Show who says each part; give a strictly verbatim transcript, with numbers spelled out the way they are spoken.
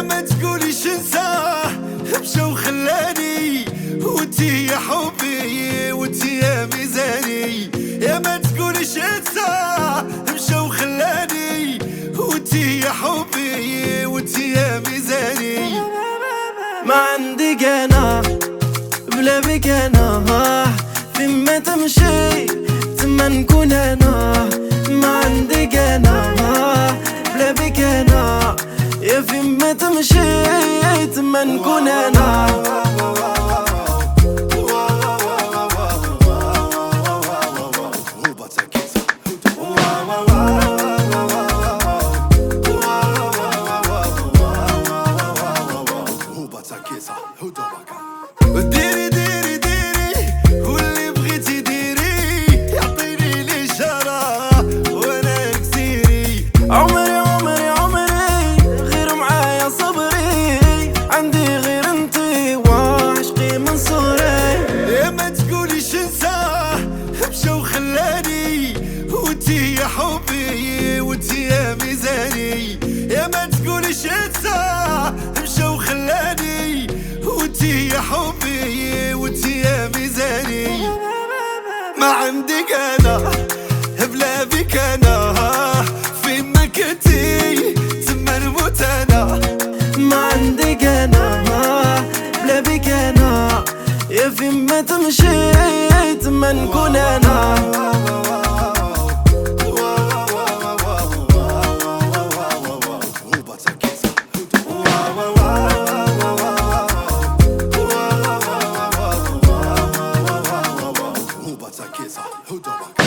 Speaker 1: ما تقوليش انساه مشى وخلاني، وانتي يا حبي وانتي يا ميزاني. يا ما تقوليش انساه مشى وخلاني، وانتي يا حبي وانتي يا ميزاني.
Speaker 2: ما عندك انا بلا بك انا، فين ما تمشي تما نكون انا. ما عندك انا بلا بك انا، يا فين ما تمشي تما نكون انا.
Speaker 1: ديري ديري ديري واللي بغيتي ديري، يعطيني الاشاره وانا نكسيري.
Speaker 2: عمري عمري عمري غير معايا صبري، عندي غير انتي وعشقي من صغري.
Speaker 1: يا ما تقوليش انساه مشى وخلاني، وانتي يا حبي وانتي يا ميزاني. يا ما تقوليش انساه مشى وخلاني، وانتي يا حبي وانتي يا ميزاني. ما عندك انا بلا بك انا، فين ما كنتي تما نموت انا.
Speaker 2: ما عندك انا بلا بك انا، يا فين ما تمشي تما نكون انا.
Speaker 1: Who